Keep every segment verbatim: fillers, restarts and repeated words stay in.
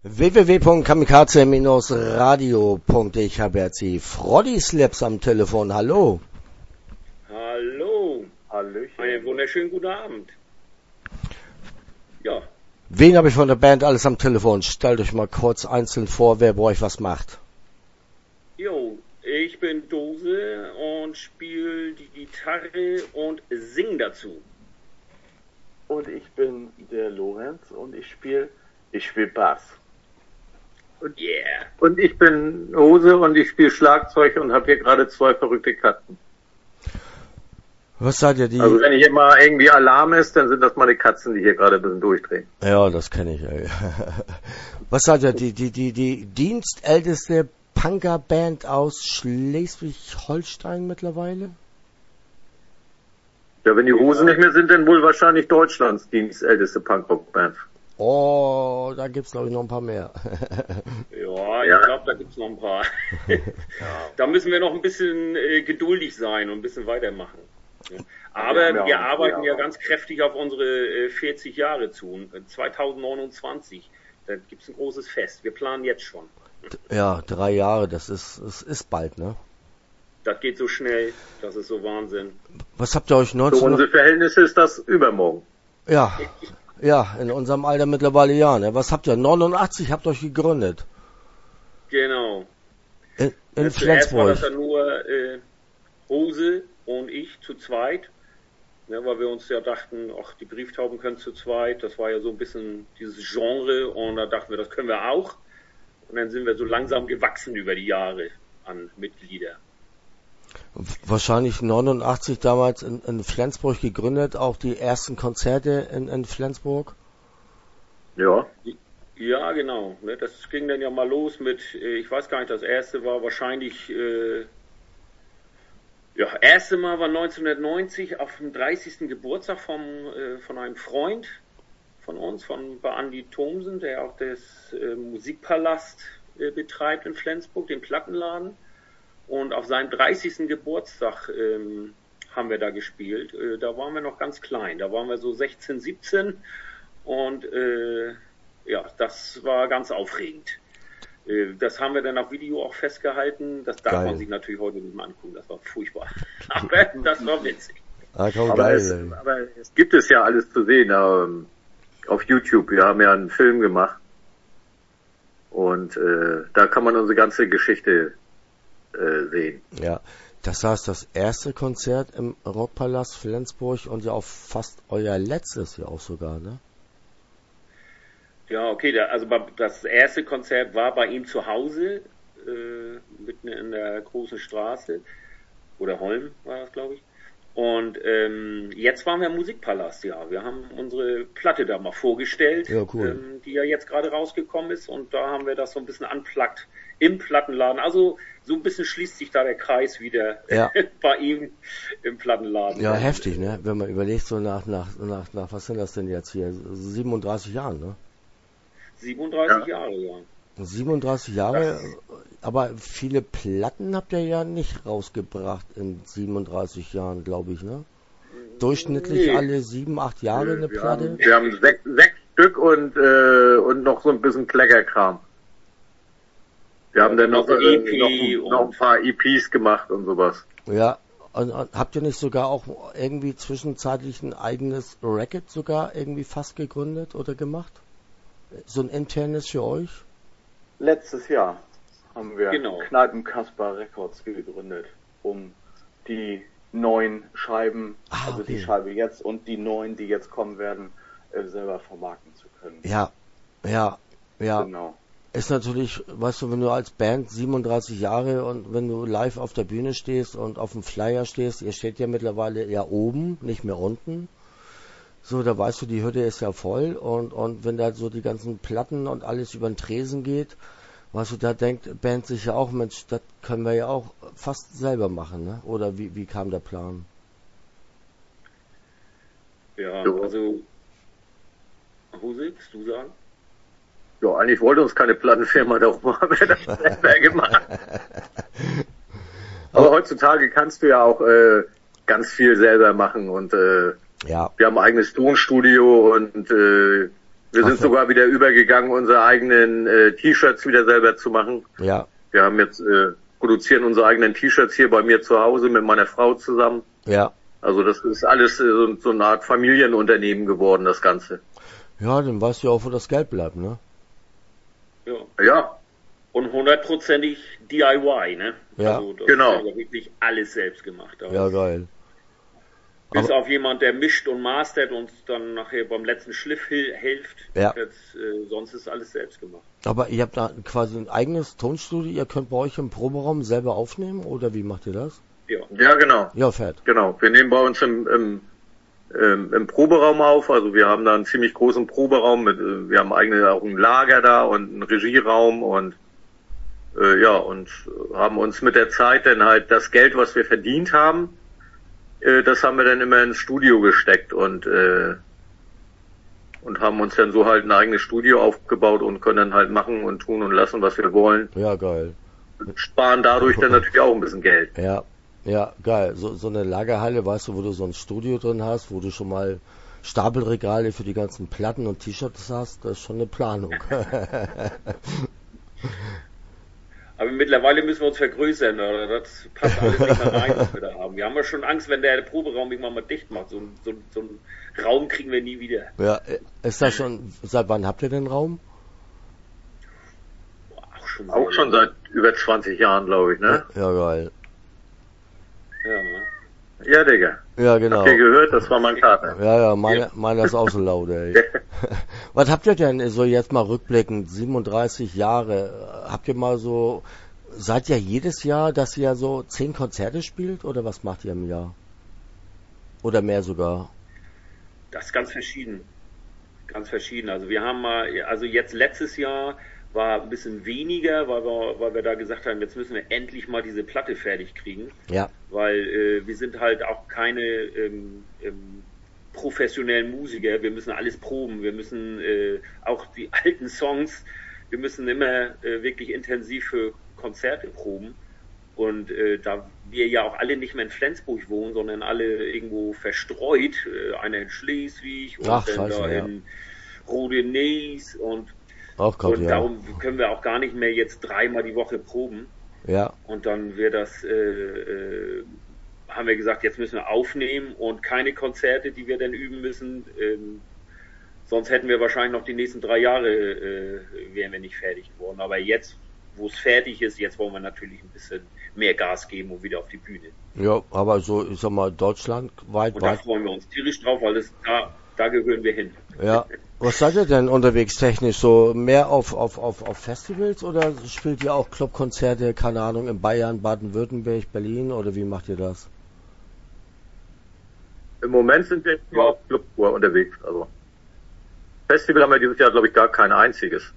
w w w punkt kamikaze radio punkt de. Ich habe jetzt die Froddy Slaps am Telefon. Hallo. Hallo. Hallöchen. Einen wunderschönen guten Abend. Ja. Wen habe ich von der Band alles am Telefon? Stellt euch mal kurz einzeln vor, wer bei euch was macht. Jo, ich bin Dose und spiele die Gitarre und sing dazu. Und ich bin der Lorenz und ich spiele ich spiel Bass. Und yeah. Und ich bin Hose und ich spiele Schlagzeug und habe hier gerade zwei verrückte Katzen. Was seid ihr die? Also wenn hier mal irgendwie Alarm ist, dann sind das meine Katzen, die hier gerade ein bisschen durchdrehen. Ja, das kenne ich. Ey. Was seid ihr? Die, die, die, die dienstälteste Punkerband aus Schleswig-Holstein mittlerweile? Ja, wenn die Hosen nicht mehr sind, dann wohl wahrscheinlich Deutschlands dienstälteste Punkrock-Band. Oh, da gibt's glaube ich noch ein paar mehr. Ja, ich glaube, da gibt's noch ein paar. Da müssen wir noch ein bisschen äh, geduldig sein und ein bisschen weitermachen. Aber Ja, wir ja, arbeiten ja ja. ganz kräftig auf unsere äh, vierzig Jahre zu. zwanzig neunundzwanzig, da gibt's ein großes Fest. Wir planen jetzt schon. Ja, drei Jahre, das ist, es ist bald, ne? Das geht so schnell, das ist so Wahnsinn. Was habt ihr euch Für neunzehn... unsere Verhältnisse ist das übermorgen. Ja, ja, in unserem Alter mittlerweile ja, ne? Was habt ihr? neunundachtzig habt ihr euch gegründet. Genau. In, in Zuerst war das Flensburg. ja nur äh, Hose und ich zu zweit, ne, weil wir uns ja dachten, ach, die Brieftauben können zu zweit, das war ja so ein bisschen dieses Genre und da dachten wir, das können wir auch. Und dann sind wir so langsam gewachsen über die Jahre an Mitglieder. Wahrscheinlich neunundachtzig damals in, in Flensburg gegründet, auch die ersten Konzerte in, in Flensburg. Ja. Ja, genau. Ne, das ging dann ja mal los mit, äh, ich weiß gar nicht, das erste war wahrscheinlich, äh, ja, erste Mal war neunzehnhundertneunzig auf dem dreißigsten Geburtstag vom, äh, von einem Freund von uns, von bei Andi Thomsen, der auch das äh, Musikpalast äh, betreibt in Flensburg, den Plattenladen. Und auf seinem dreißigsten Geburtstag ähm, haben wir da gespielt. Äh, da waren wir noch ganz klein, da waren wir so sechzehn, siebzehn und äh, ja, das war ganz aufregend. Äh, das haben wir dann auf Video auch festgehalten. Das darf Geil. man sich natürlich heute nicht mehr angucken, das war furchtbar. Aber das war witzig. Ah, komm, Aber geil, es, ey. aber es gibt es ja alles zu sehen ähm, auf YouTube. Wir haben ja einen Film gemacht und äh, da kann man unsere ganze Geschichte äh, sehen. Ja, das heißt, das erste Konzert im Rockpalast Flensburg und ja auch fast euer letztes ja auch sogar, ne? Ja, okay, da, also bei, das erste Konzert war bei ihm zu Hause, äh, mitten in der großen Straße, oder Holm war das, glaube ich. Und ähm, jetzt waren wir im Musikpalast, ja. Wir haben unsere Platte da mal vorgestellt, Ja, cool. ähm, die ja jetzt gerade rausgekommen ist. Und da haben wir das so ein bisschen unplugged im Plattenladen. Also so ein bisschen schließt sich da der Kreis wieder Ja. bei ihm im Plattenladen. Ja, heftig, ne? Wenn man überlegt, so nach, nach, nach, nach, was sind das denn jetzt hier? siebenunddreißig Jahren, ne? siebenunddreißig Ja. Jahre, ja. siebenunddreißig Jahre, aber viele Platten habt ihr ja nicht rausgebracht in siebenunddreißig Jahren, glaube ich, ne? Durchschnittlich Nee. alle sieben, acht Jahre eine wir, Platte? haben, wir haben sechs, sechs Stück und äh, und noch so ein bisschen Kleckerkram. Wir haben dann noch, noch äh, E P noch, noch ein paar E Ps gemacht und sowas. Ja, und, und habt ihr nicht sogar auch irgendwie zwischenzeitlich ein eigenes Racket sogar irgendwie fast gegründet oder gemacht? So ein internes für euch? Letztes Jahr haben wir Genau. Kneipenkasper Records gegründet, um die neuen Scheiben, Ah, also okay. die Scheibe jetzt und die neuen, die jetzt kommen werden, äh, selber vermarkten zu können. Ja, ja, ja. Genau. Ist natürlich, weißt du, wenn du als Band siebenunddreißig Jahre und wenn du live auf der Bühne stehst und auf dem Flyer stehst, ihr steht ja mittlerweile ja oben, nicht mehr unten. So, da weißt du, die Hütte ist ja voll und, und wenn da so die ganzen Platten und alles über den Tresen geht, weißt du, da denkt Band sich ja auch, Mensch, das können wir ja auch fast selber machen, ne? Oder wie, wie kam der Plan? Ja, So. also, Hose, willst du sagen? Ja, eigentlich wollte uns keine Plattenfirma, darum haben wir das selber gemacht. Aber heutzutage kannst du ja auch äh, ganz viel selber machen und äh, Ja, wir haben ein eigenes Tonstudio und äh, Wir Ach sind so. sogar wieder übergegangen, unsere eigenen äh, T-Shirts wieder selber zu machen. Ja, Wir haben jetzt äh, produzieren unsere eigenen T-Shirts hier bei mir zu Hause mit meiner Frau zusammen. ja. Also das ist alles äh, so, so eine Art Familienunternehmen geworden, das Ganze. Ja, dann weißt du ja auch, wo das Geld bleibt, ne? Ja. Ja, Und hundertprozentig D I Y, ne? Ja. Also, das Genau. ist ja wirklich alles selbst gemacht. Da Ja, ist- geil. Bis Aber- auf jemand, der mischt und mastert und dann nachher beim letzten Schliff hil- hilft. Ja. Jetzt, äh, sonst ist alles selbst gemacht. Aber ihr habt da quasi ein eigenes Tonstudio, ihr könnt bei euch im Proberaum selber aufnehmen, oder wie macht ihr das? Ja. ja genau. Ja, fett. Genau, wir nehmen bei uns im, im, im, im Proberaum auf, also wir haben da einen ziemlich großen Proberaum, mit, äh, wir haben eigene auch ein Lager da und einen Regieraum und äh, ja, und haben uns mit der Zeit dann halt das Geld, was wir verdient haben, äh, das haben wir dann immer ins Studio gesteckt und äh, und haben uns dann so halt ein eigenes Studio aufgebaut und können dann halt machen und tun und lassen, was wir wollen. Ja, geil. Sparen dadurch dann natürlich auch ein bisschen Geld. Ja, ja, geil. So, so eine Lagerhalle, weißt du, wo du so ein Studio drin hast, wo du schon mal Stapelregale für die ganzen Platten und T-Shirts hast, das ist schon eine Planung. Aber mittlerweile müssen wir uns vergrößern, oder? Das passt alles nicht mehr rein, was wir da haben. Wir haben ja schon Angst, wenn der Proberaum irgendwann mal dicht macht. So, ein- so, ein- so einen Raum kriegen wir nie wieder. Ja, ist das schon, seit wann habt ihr den Raum? Boah, auch schon, Auch sehr schon lange. seit über zwanzig Jahren, glaube ich, ne? Ja, geil. Ja, ne? Ja, Digga. Ja, genau. Habt ihr gehört? Das war mein Kater. Ja, ja, meine, meiner ist auch so laut, ey. Was habt ihr denn so jetzt mal rückblickend, siebenunddreißig Jahre, habt ihr mal so, seid ihr jedes Jahr, dass ihr so zehn Konzerte spielt, oder was macht ihr im Jahr? Oder mehr sogar? Das ist ganz verschieden. Ganz verschieden. Also wir haben mal, also jetzt letztes Jahr war ein bisschen weniger, weil wir, weil wir da gesagt haben, jetzt müssen wir endlich mal diese Platte fertig kriegen. Ja, Weil äh, wir sind halt auch keine ähm, ähm, professionellen Musiker. Wir müssen alles proben. Wir müssen äh, auch die alten Songs, wir müssen immer äh, wirklich intensiv für Konzerte proben. Und äh, da wir ja auch alle nicht mehr in Flensburg wohnen, sondern alle irgendwo verstreut, äh, einer in Schleswig und Ach, dann scheiße, da ja. in Rodenees und, auch Gott, und ja. darum können wir auch gar nicht mehr jetzt dreimal die Woche proben. Ja, Und dann wird das, äh, äh, haben wir gesagt, jetzt müssen wir aufnehmen und keine Konzerte, die wir dann üben müssen. Ähm, sonst hätten wir wahrscheinlich noch die nächsten drei Jahre, äh, wären wir nicht fertig geworden. Aber jetzt, wo es fertig ist, jetzt wollen wir natürlich ein bisschen mehr Gas geben und wieder auf die Bühne. ja, aber so, ich sag mal, deutschlandweit, Und da weit, freuen wir uns tierisch drauf, weil das, da, da gehören wir hin. ja. Was seid ihr denn unterwegs technisch? So mehr auf, auf, auf, auf Festivals, oder spielt ihr auch Clubkonzerte, keine Ahnung, in Bayern, Baden-Württemberg, Berlin, oder wie macht ihr das? Im Moment sind wir nur auf Clubtour unterwegs. Also Festival haben wir dieses Jahr, glaube ich, gar kein einziges.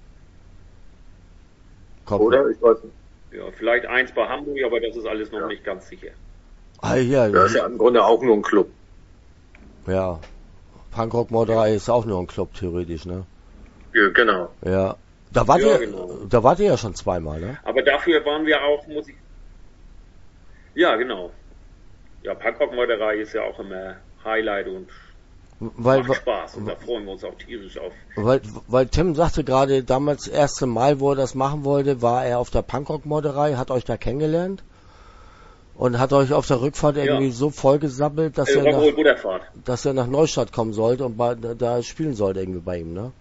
Kommt Oder? Ich weiß nicht. Ja, vielleicht eins bei Hamburg, aber das ist alles noch Ja. nicht ganz sicher. Ah, ja, Das ist ja im Grunde auch nur ein Club. ja. Punkrock-Morderei ist auch nur ein Club, theoretisch, ne? Ja, genau. Ja. Da wart Ja, ihr, genau. da wart ihr ja schon zweimal, ne? Aber dafür waren wir auch, muss ich. Ja, genau. Ja, Punkrock-Meuterei ist ja auch immer Highlight und Weil, macht Spaß. Und da freuen wir uns auch tierisch auf. weil, weil Tim sagte gerade, damals das erste Mal, wo er das machen wollte, war er auf der Punkrock-Morderei, hat euch da kennengelernt und hat euch auf der Rückfahrt irgendwie Ja. so vollgesammelt, dass Äh, er nach, Rock'n'Roll Butterfahrt. dass er nach Neustadt kommen sollte und bei, da spielen sollte irgendwie bei ihm, ne?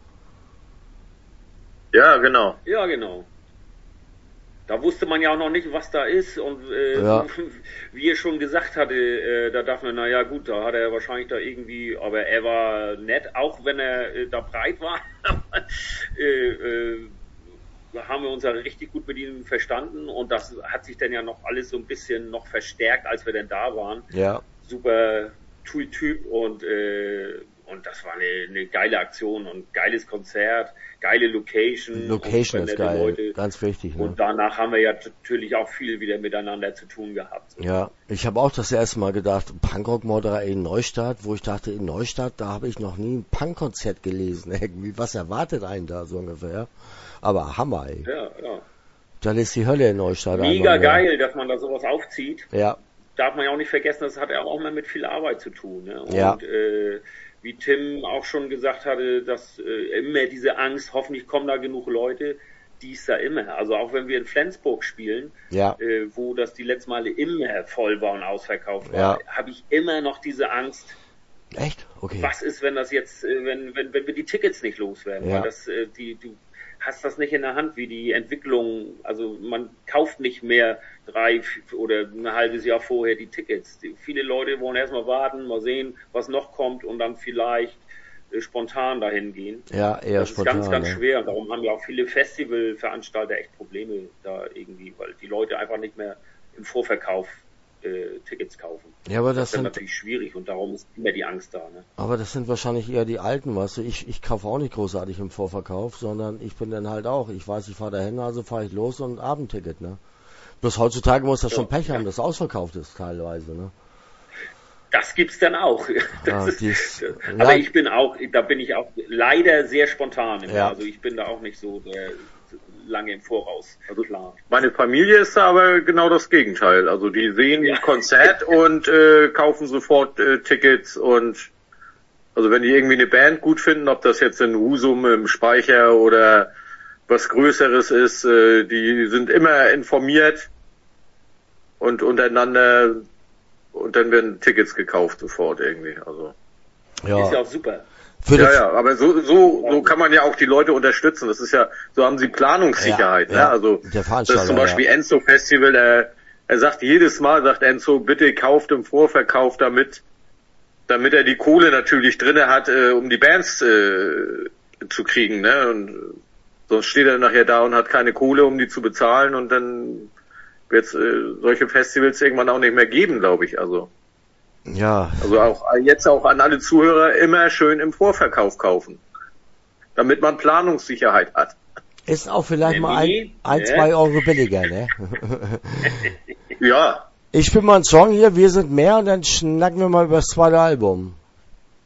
Ja, genau. Ja, genau. Da wusste man ja auch noch nicht, was da ist und äh, Ja. wie er schon gesagt hatte, äh, da dachte man, naja gut, da hat er wahrscheinlich da irgendwie, aber er war nett, auch wenn er äh, da breit war. äh, äh, da haben wir uns ja richtig gut mit ihm verstanden und das hat sich dann ja noch alles so ein bisschen noch verstärkt, als wir denn da waren. Ja. Super Typ und äh, und das war eine, eine geile Aktion und geiles Konzert, geile Location. Location und ist nette geil, Leute. ganz wichtig, ne? Und danach haben wir ja natürlich auch viel wieder miteinander zu tun gehabt. Ja, ich habe auch das erste Mal gedacht, Punkrock-Morderei in Neustadt, wo ich dachte, in Neustadt, da habe ich noch nie ein Punkkonzert gelesen. Irgendwie, was erwartet einen da so ungefähr? Aber Hammer, ey. Ja, ja. Dann ist die Hölle in Neustadt. Mega einmal mehr. geil, dass man da sowas aufzieht. Ja, Darf man ja auch nicht vergessen, das hat ja auch immer mit viel Arbeit zu tun. Ne? Und Ja. äh, wie Tim auch schon gesagt hatte, dass äh, immer diese Angst, hoffentlich kommen da genug Leute, die ist da immer. Also auch wenn wir in Flensburg spielen, Ja. äh, wo das die letzten Male immer voll war und ausverkauft war, Ja. habe ich immer noch diese Angst, Echt? Okay. was ist, wenn das jetzt, äh, wenn, wenn, wenn wir die Tickets nicht loswerden? Ja. Weil das, äh, die, du hast das nicht in der Hand, wie die Entwicklung, also man kauft nicht mehr drei f- oder ein halbes Jahr vorher die Tickets. Die, viele Leute wollen erstmal warten, mal sehen, was noch kommt und dann vielleicht äh, spontan dahin gehen. Ja, eher Das spontan. ist ganz, ganz ne? schwer. Und darum haben ja auch viele Festivalveranstalter echt Probleme da irgendwie, weil die Leute einfach nicht mehr im Vorverkauf äh, Tickets kaufen. Ja, aber Das das ist dann sind, natürlich schwierig und darum ist immer die Angst da. Ne? aber das sind wahrscheinlich eher die Alten, weißt du. Ich, ich kaufe auch nicht großartig im Vorverkauf, sondern ich bin dann halt auch, ich weiß, ich fahre dahin, also fahre ich los und Abendticket, ne. Bloß heutzutage muss das Ja, schon Pech haben, ja. dass ausverkauft ist teilweise, ne. Das gibt's dann auch. Das Ah, ist, dies- aber ja. ich bin auch, da bin ich auch leider sehr spontan immer. Ja. Also ich bin da auch nicht so der, lange im Voraus Also klar. meine Familie ist da aber genau das Gegenteil. Also die sehen Ja. ein Konzert und äh, kaufen sofort äh, Tickets und also wenn die irgendwie eine Band gut finden, ob das jetzt in Husum im Speicher oder was Größeres ist, äh, die sind immer informiert und untereinander und dann werden Tickets gekauft sofort irgendwie. Also Ist ja Ja, auch super. für ja, die, ja, aber so so so kann man ja auch die Leute unterstützen. Das ist ja, so haben sie Planungssicherheit. Ja, ne? ja, Also der das Veranstalter, ist zum Beispiel ja. Enzo Festival. Er, er sagt jedes Mal, sagt Enzo, bitte kauft im Vorverkauf, damit damit er die Kohle natürlich drinne hat, äh, um die Bands äh, zu kriegen. Ne? Und äh, sonst steht er nachher da und hat keine Kohle, um die zu bezahlen und dann wird es äh, solche Festivals irgendwann auch nicht mehr geben, glaube ich. Also Ja, also auch jetzt auch an alle Zuhörer immer schön im Vorverkauf kaufen, damit man Planungssicherheit hat. ist auch vielleicht Der mal ein, Mini, ein ne? zwei Euro billiger, ne? Ja, Ich spiele mal einen Song hier, wir sind mehr und dann schnacken wir mal über das zweite Album.